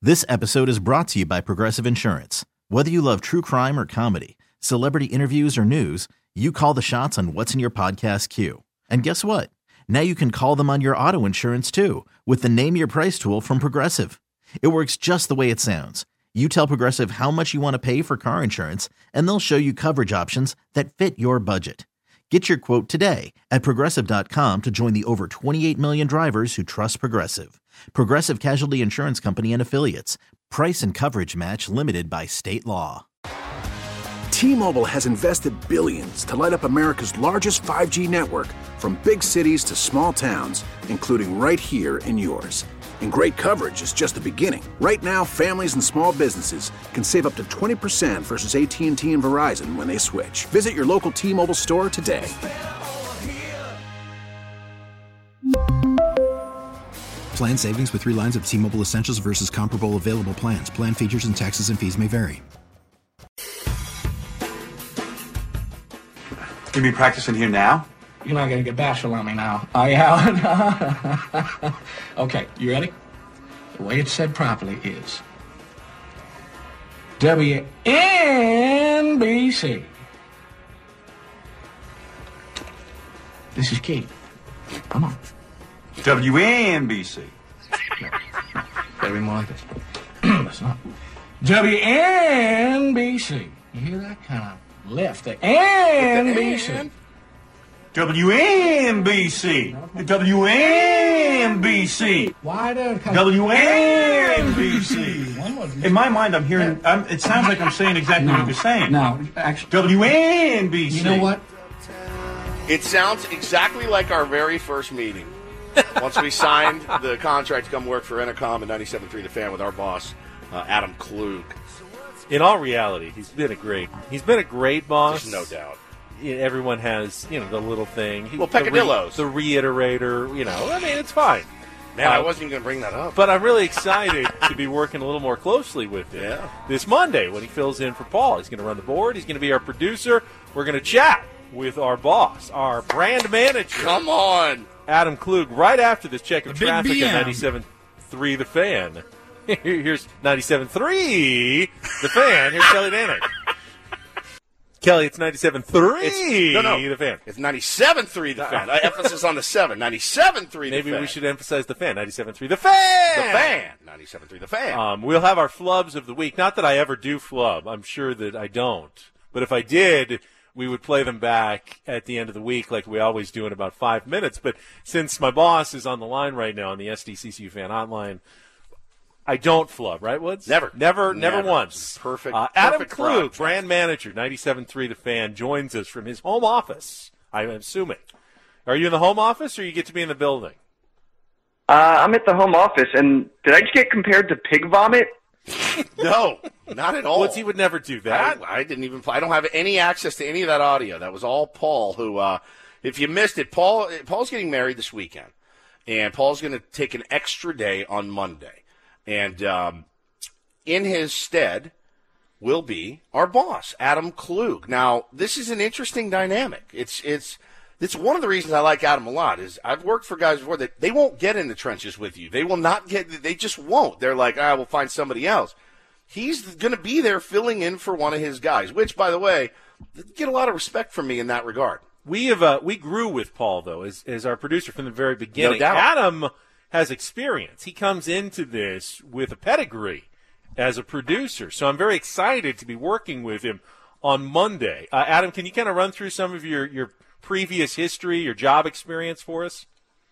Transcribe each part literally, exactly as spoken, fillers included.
This episode is brought to you by Progressive Insurance. Whether you love true crime or comedy, celebrity interviews or news, you call the shots on what's in your podcast queue. And guess what? Now you can call them on your auto insurance too with the Name Your Price tool from Progressive. It works just the way it sounds. You tell Progressive how much you want to pay for car insurance, and they'll show you coverage options that fit your budget. Get your quote today at Progressive dot com to join the over twenty-eight million drivers who trust Progressive. Progressive Casualty Insurance Company and Affiliates. Price and coverage match limited by state law. T-Mobile has invested billions to light up America's largest five G network, from big cities to small towns, including right here in yours. And great coverage is just the beginning. Right now, families and small businesses can save up to twenty percent versus A T and T and Verizon when they switch. Visit your local T-Mobile store today. Plan savings with three lines of T-Mobile Essentials versus comparable available plans. Plan features and taxes and fees may vary. You mean practicing here now? You're not going to get bashful on me now, are you, Howard? Okay, you ready? The way it's said properly is W N B C. This is key. Come on. W N B C. No, no. Gotta be more like this. Listen up. W N B C. You hear that? Kind of left. The N B C. W N B C. W N B C. Why the W N B C. In my mind, I'm hearing. I'm, it sounds like I'm saying exactly no, what you're saying. No, actually. W N B C. You know what? It sounds exactly like our very first meeting. Once we signed the contract to come work for Entercom and ninety-seven point three The Fan with our boss, uh, Adam Klug. In all reality, he's been a great. He's been a great boss. There's no doubt. Everyone has, you know, the little thing. He, well, peccadillos. The, re, the reiterator, you know. I mean, it's fine. Man, uh, I wasn't even going to bring that up. But I'm really excited to be working a little more closely with him yeah. this Monday when he fills in for Paul. He's going to run the board. He's going to be our producer. We're going to chat with our boss, our brand manager. Come on. Adam Klug, right after this check of the traffic at ninety-seven point three The Fan. Here's ninety-seven point three The Fan. Here's Kelly Danick. Kelly, it's ninety-seven point three no, no. The Fan. It's ninety-seven point three The Fan. I emphasis on the seven. ninety-seven point three The Maybe Fan. we should emphasize The Fan. ninety-seven point three The Fan. The Fan. ninety-seven point three The Fan. Um, we'll have our flubs of the week. Not that I ever do flub. I'm sure that I don't. But if I did, we would play them back at the end of the week like we always do in about five minutes. But since my boss is on the line right now on the S D C C U Fan Hotline, I don't flub, right, Woods? Never. Never, never, never. once. Perfect. Uh, Adam perfect Klug, project. brand manager, ninety-seven point three The Fan, joins us from his home office, I'm assuming. Are you in the home office, or you get to be in the building? Uh, I'm at the home office, and did I just get compared to pig vomit? No, not at all. Woods, he would never do that. I, I didn't even play. I don't have any access to any of that audio. That was all Paul who, uh, if you missed it, Paul Paul's getting married this weekend, and Paul's going to take an extra day on Monday. And um, in his stead will be our boss, Adam Klug. Now, this is an interesting dynamic. It's it's it's one of the reasons I like Adam a lot is I've worked for guys before that they won't get in the trenches with you. They will not get. They just won't. They're like, ah, we'll find somebody else. He's going to be there filling in for one of his guys, which, by the way, get a lot of respect from me in that regard. We have uh, we grew with Paul though as as our producer from the very beginning. No doubt. Adam has experience. He comes into this with a pedigree as a producer. So I'm very excited to be working with him on Monday. Uh, Adam, can you kind of run through some of your, your previous history, your job experience for us?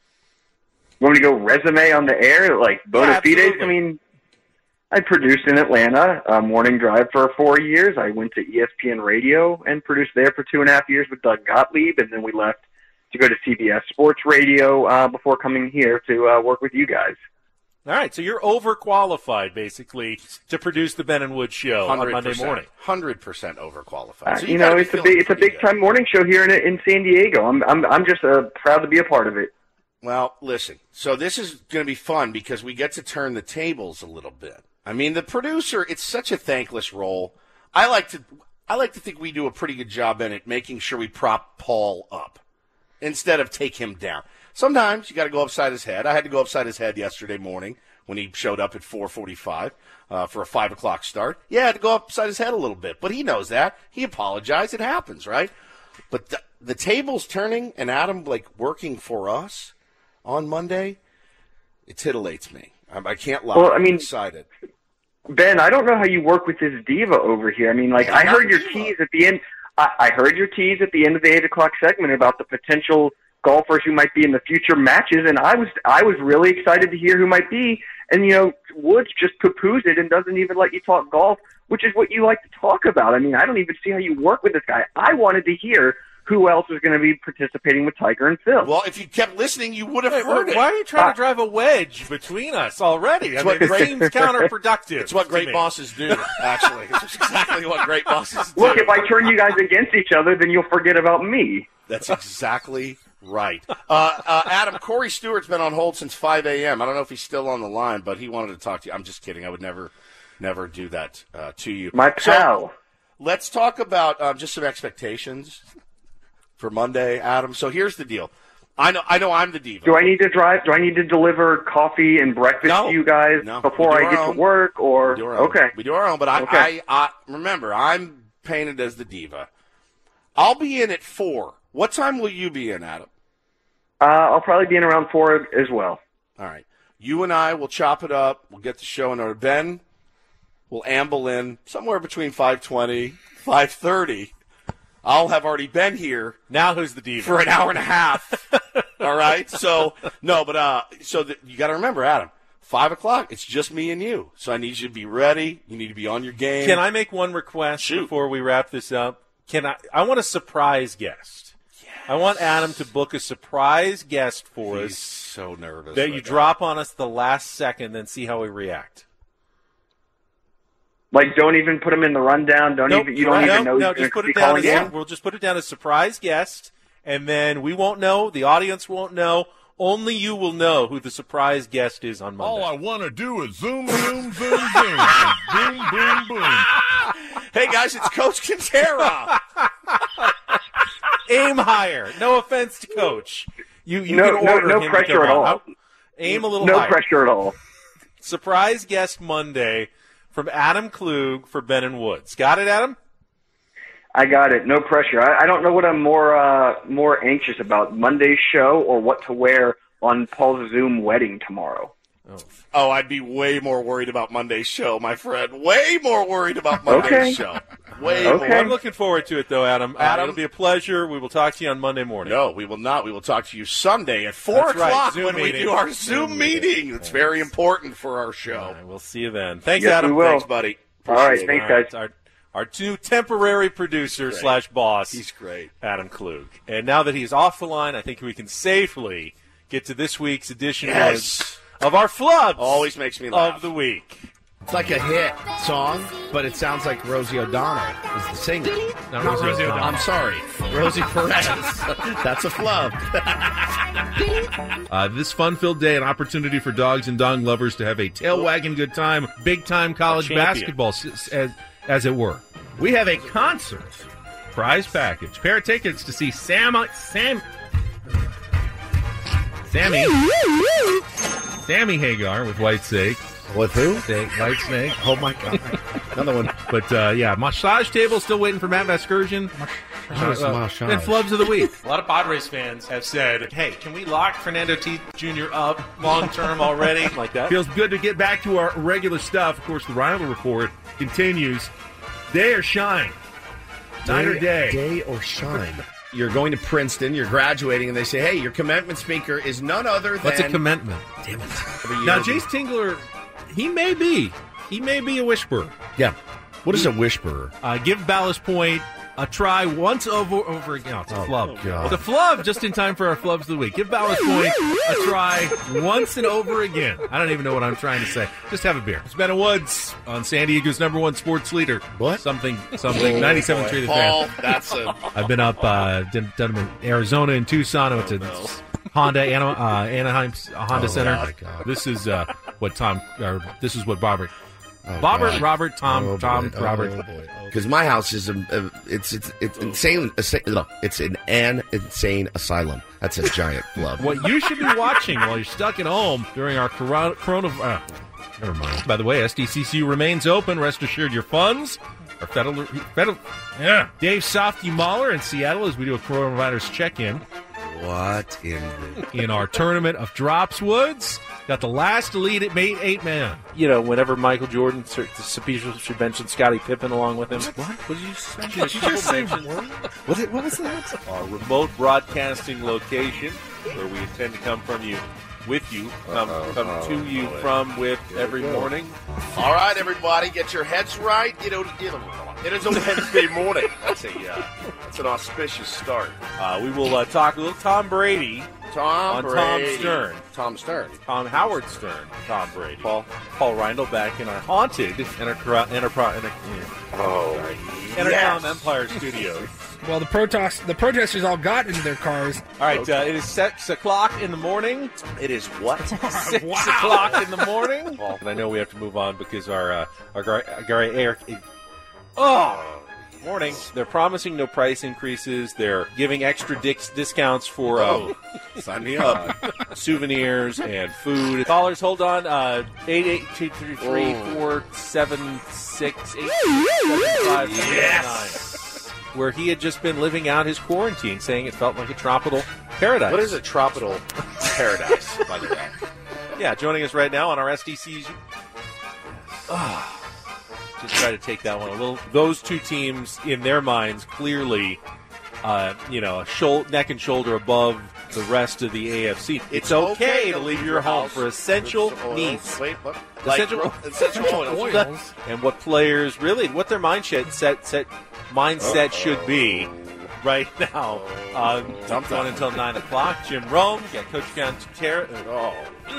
You want me to go resume on the air, like bona Yeah, fides? I mean, I produced in Atlanta, uh, Morning Drive for four years. I went to E S P N Radio and produced there for two and a half years with Doug Gottlieb, and then we left to go to C B S Sports Radio uh, before coming here to uh, work with you guys. All right, so you're overqualified, basically, to produce the Ben and Wood Show on Monday morning. one hundred percent overqualified. Uh, So you, you know, it's a big, it's a big time morning show here in in San Diego. I'm I'm I'm just uh, proud to be a part of it. Well, listen. So this is going to be fun because we get to turn the tables a little bit. I mean, the producer, it's such a thankless role. I like to I like to think we do a pretty good job in it, making sure we prop Paul up instead of take him down. Sometimes you got to go upside his head. I had to go upside his head yesterday morning when he showed up at four forty-five uh, for a five o'clock start. Yeah, it had to go upside his head a little bit, but he knows that. He apologized. It happens, right? But the, the table's turning, and Adam, like, working for us on Monday, it titillates me. I, I can't lie. Well, I mean, I'm excited. Ben, I don't know how you work with this diva over here. I mean, like, I heard your tease at the end. I, I heard your tease at the end of the eight o'clock segment about the potential golfers who might be in the future matches, and I was I was really excited to hear who might be. And, you know, Woods just poo-poos it and doesn't even let you talk golf, which is what you like to talk about. I mean, I don't even see how you work with this guy. I wanted to hear who else was going to be participating with Tiger and Phil. Well, if you kept listening, you would have Wait, heard why it. Why are you trying Uh, to drive a wedge between us already? I mean, it seems counterproductive. It's what great to me. bosses do, actually. It's exactly what great bosses do. Look, if I turn you guys against each other, then you'll forget about me. That's exactly right. Uh, uh, Adam, Corey Stewart's been on hold since five a.m. I don't know if he's still on the line, but he wanted to talk to you. I'm just kidding. I would never, never do that uh, to you. My pal. So, let's talk about uh, just some expectations for Monday, Adam. So here's the deal. I know I know I'm the diva. Do I need to drive? Do I need to deliver coffee and breakfast No. to you guys No. before We do I our get own. to work? Or We do our own. okay, We do our own, but I, Okay. I, I remember, I'm painted as the diva. I'll be in at four. What time will you be in, Adam? uh, I'll probably be in around four as well. All right. You and I will chop it up. We'll get the show in order. Ben will amble in somewhere between five twenty, five thirty. I'll have already been here Now who's the diva? for an hour and a half. All right? So, no, but uh, so the, you got to remember, Adam, five o'clock, it's just me and you. So I need you to be ready. You need to be on your game. Can I make one request Shoot. before we wrap this up? Can I? I want a surprise guest. Yes. I want Adam to book a surprise guest for He's us so nervous. that right you now. drop on us the last second, then see how we react. Like, don't even put them in the rundown. Don't Nope, even you don't no, even know no, who's just going put to be it down calling as in. we'll just put it down as surprise guest, and then we won't know. The audience won't know. Only you will know who the surprise guest is on Monday. All I want to do is zoom, zoom, zoom, zoom, and boom, boom, boom. Hey, guys, it's Coach Quintera. Aim higher. No offense to Coach. You, you No- can no- order no him to pressure come at on. all. I'll- Aim a little No higher. pressure at all. Surprise guest Monday from Adam Klug for Ben and Woods. Got it, Adam? I got it. No pressure. I, I don't know what I'm more uh, more anxious about: Monday's show or what to wear on Paul's Zoom wedding tomorrow. Oh, I'd be way more worried about Monday's show, my friend. Way more worried about Monday's Okay. show. Way Okay. more. I'm looking forward to it, though, Adam. Uh, Adam? it'll be a pleasure. We will talk to you on Monday morning. No, we will not. We will talk to you Sunday at four That's right. o'clock Zoom when we meeting. do our Zoom Zoom meeting. meeting. It's very important for our show. All right, we'll see you then. Thanks, Yes, Adam. we will. Thanks, buddy. All right, Appreciate thanks, it. All right, guys. Our, our two temporary producer Great. slash boss, He's great. Adam Klug. And now that he's off the line, I think we can safely get to this week's edition Yes. of, of our flubs Always makes me laugh. of the week. It's like a hit song, but it sounds like Rosie O'Donnell is the singer. Not Rosie O'Donnell. I'm sorry, Rosie Perez. That's a flub. Uh, this fun-filled day, an opportunity for dogs and dog lovers to have a tail-wagging good time, big-time college Champion. basketball, s- as, as it were. We have a concert prize package. Pair of tickets to see Sam, Sam, Sammy, Sammy Hagar with White Snake. With who? Snake, White Snake. Oh my God! Another one. But uh, yeah, massage table still waiting for Matt Vasgersian. Massage, massage. And flubs of the week. A lot of Padres fans have said, hey, can we lock Fernando T Junior up long-term already? Like that? Feels good to get back to our regular stuff. Of course, the Rival Report continues. Day or shine. Night or day. Day or shine. You're going to Princeton. You're graduating, and they say, "Hey, your commencement speaker is none other than." What's a commencement? Damn it! Now, Jace Tingler, he may be. He may be a whisperer. Yeah. What is a whisperer? Uh, give Ballast Point a try once over over again. Oh, it's a Oh, flub. God. It's a flub just in time for our flubs of the week. Give Ballast Point a try once and over again. I don't even know what I'm trying to say. Just have a beer. It's Ben and Woods on San Diego's number one sports leader. What? Something, something. ninety-seven point three The Paul, Fan. that's a... I've been up, uh, done, done them in Arizona and Tucson. I went to Honda, Ana, uh, Anaheim uh, Honda Oh, Center. my God. This is uh, what Tom, or this is what Robert Oh, Robert, God. Robert, Tom, Oh, Tom, boy. Robert. Oh, boy. Because my house is a, a it's it's it's insane. It's an an insane asylum. That's a giant flub. What you should be watching while you're stuck at home during our corona. corona uh, never mind. By the way, S D C C U remains open. Rest assured, your funds are federal. federal yeah. Dave Softy Mahler in Seattle as we do a coronavirus check-in. What in the... in our tournament of drops, Woods got the last elite at mate eight man. You know, whenever Michael Jordan, some people should mention Scottie Pippen along with him. What? What did you say? Did you just say what? What, what was that? Our remote broadcasting location, where we intend to come from you, with you, come, Uh-oh. come Oh, to you boy. from with Here every we go. morning. All right, everybody, get your heads right. You know, you know, it is a Wednesday morning. That's a uh, that's an auspicious start. Uh, we will uh, talk a little Tom Brady Tom on Brady. Tom Stern. Tom Stern. Tom Howard Stern. Tom Brady. Paul Paul Reindl back in our haunted Enterprise. Enterprise. Oh, Entercom yes. Empire Studios. Well, the protest the protesters all got into their cars. All right, uh, it is six o'clock in the morning. It is what? Six Wow. o'clock in the morning. And I know we have to move on because our uh, our Gary Gary Eric. Oh, morning. They're promising no price increases. They're giving extra dix discounts for uh, Oh, sign me up. souvenirs and food. Callers, hold on. Uh, eight eight two three three four seven six eight seven five nine. Where he had just been living out his quarantine, saying it felt like a tropical paradise. What is a tropical paradise, by the way? Yeah, joining us right now on our S D Cs. Oh, just try to take that one a little. Those two teams, in their minds, clearly, uh, you know, a shoulder, neck and shoulder above the rest of the A F C. It's, It's okay, okay to to leave leave your your home house for essential with oils. needs. Wait, what? Like Essential, ro- essential oils. Oils. And what players really, what their mindset set, set mindset should be right now. Um, Dum-dum. going until nine o'clock. Jim Rome, got Coach John Tutera. Oh,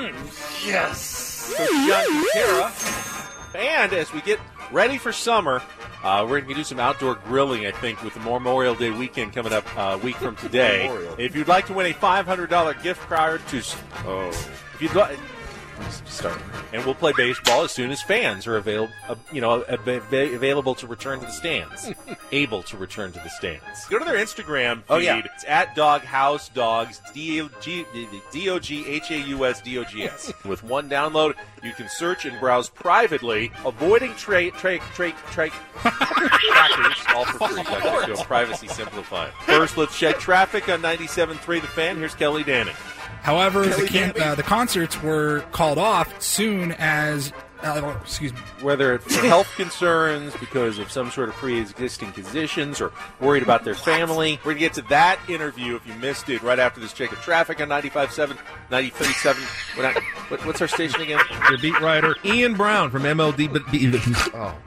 Yes. Coach John Tutera. And as we get ready for summer, uh, we're going to do some outdoor grilling, I think, with the Memorial Day weekend coming up a week from today. Memorial. If you'd like to win a five hundred dollars gift card to, Oh. if you'd like, start, and we'll play baseball as soon as fans are available, uh, you know, av- av- available to return to the stands, able to return to the stands. Go to their Instagram feed. Oh, yeah. It's at Doghouse Dogs, D O G H A U S D O G S. With one download, you can search and browse privately, avoiding tra- tra- tra- tra- trackers, all for free. Got to privacy simplified. First, let's check traffic on ninety-seven point three The Fan. Here's Kelly Danning. However, the, can- uh, the concerts were called off soon as, uh, excuse me, Whether it's for health concerns, because of some sort of pre-existing conditions, or worried about their family. We're going to get to that interview if you missed it right after this check of traffic on ninety-five point seven, ninety-three point seven. We're not, what, what's our station again? Your beat writer, Ian Brown from M L D. But Oh.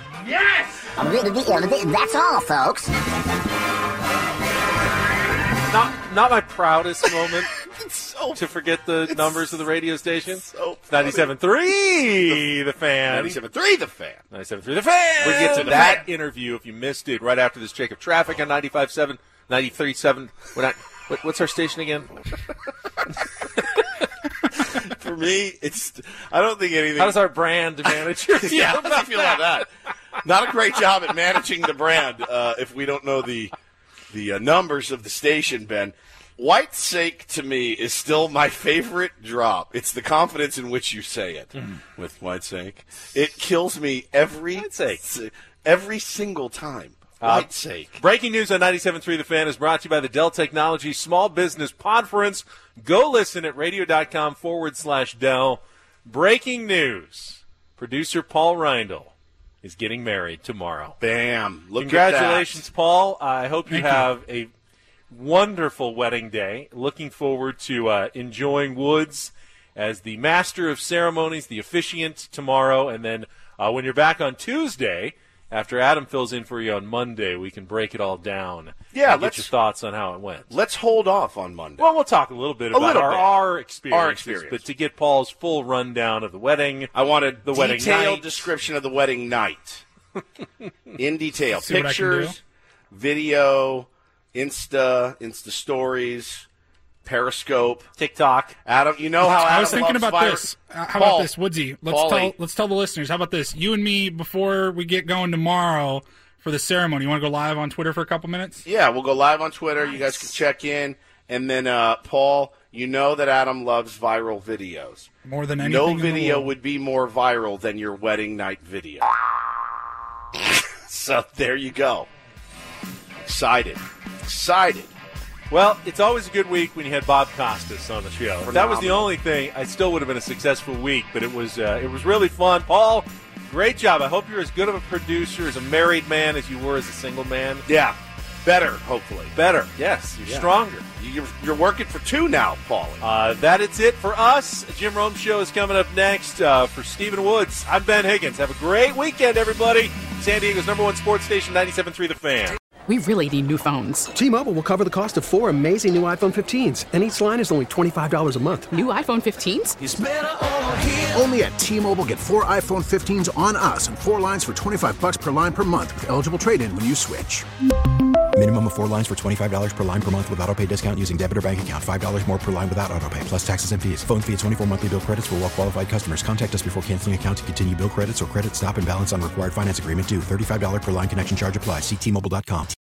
That's all, folks. Not not my proudest moment So to forget the numbers of the radio station. so ninety-seven point three The Fan. ninety-seven point three The Fan. ninety-seven point three The Fan. We get to The that Fan. interview if you missed it right after this check of traffic on ninety-five point seven, ninety-three point seven. We're not. What, what's our station again? For me, it's. I don't think anything. How does our brand manager feel yeah, how does about he feel about that? Not a great job at managing the brand. Uh, if we don't know the the uh, numbers of the station, Ben. White Sake to me is still my favorite drop. It's the confidence in which you say it with White Sake. It kills me every White Sake. every single time. Uh, White Sake. Breaking news on ninety-seven point three The Fan is brought to you by the Dell Technologies Small Business Podference. Go listen at radio.com forward slash Dell. Breaking news. Producer Paul Reindl is getting married tomorrow. Bam. Look Congratulations, at Paul. I hope you Thank you. have a wonderful wedding day. Looking forward to uh, enjoying Woods as the master of ceremonies, the officiant tomorrow. And then uh, when you're back on Tuesday, after Adam fills in for you on Monday, we can break it all down. Yeah, and get let's- your thoughts on how it went. that. Let's hold off on Monday. Well, we'll talk a little bit A about little our, bit. our experiences, Our experience. but to get Paul's full rundown of the wedding, I want a the wedding detailed night. description of the wedding night. In detail. See what I can Pictures, video, Insta, Insta stories, Periscope, TikTok. Adam, you know how Adam I was thinking loves about vir- this. Uh, how Paul, about this, Woodsy? Let's Paulie. tell let's tell the listeners. How about this? You and me, before we get going tomorrow for the ceremony, you want to go live on Twitter for a couple minutes? Yeah, we'll go live on Twitter. Nice. You guys can check in. And then, uh, Paul, you know that Adam loves viral videos. More than anything No in the video world. would be more viral than your wedding night video. So there you go. Excited. Excited. Well, it's always a good week when you had Bob Costas on the show. If that was the Phenomenal. only thing, I still would have been a successful week, but it was uh, it was really fun. Paul, great job. I hope you're as good of a producer as a married man as you were as a single man. Yeah. Better, hopefully. Better, yes. You're Yeah. stronger. You're, you're working for two now, Paulie. Uh, that is it for us. Jim Rome Show is coming up next. Uh, for Stephen Woods, I'm Ben Higgins. Have a great weekend, everybody. San Diego's number one sports station, ninety-seven point three The Fan. We really need new phones. T-Mobile will cover the cost of four amazing new iPhone fifteens, and each line is only twenty-five dollars a month. New iPhone fifteens? It's better over here. Only at T-Mobile, get four iPhone fifteens on us and four lines for twenty-five bucks per line per month with eligible trade-in when you switch. Minimum of four lines for twenty-five dollars per line per month with autopay discount using debit or bank account. five dollars more per line without autopay, plus taxes and fees. Phone fee at twenty-four monthly bill credits for well-qualified customers. Contact us before canceling account to continue bill credits or credit stop and balance on required finance agreement due. thirty-five dollars per line connection charge applies. See T Mobile dot com.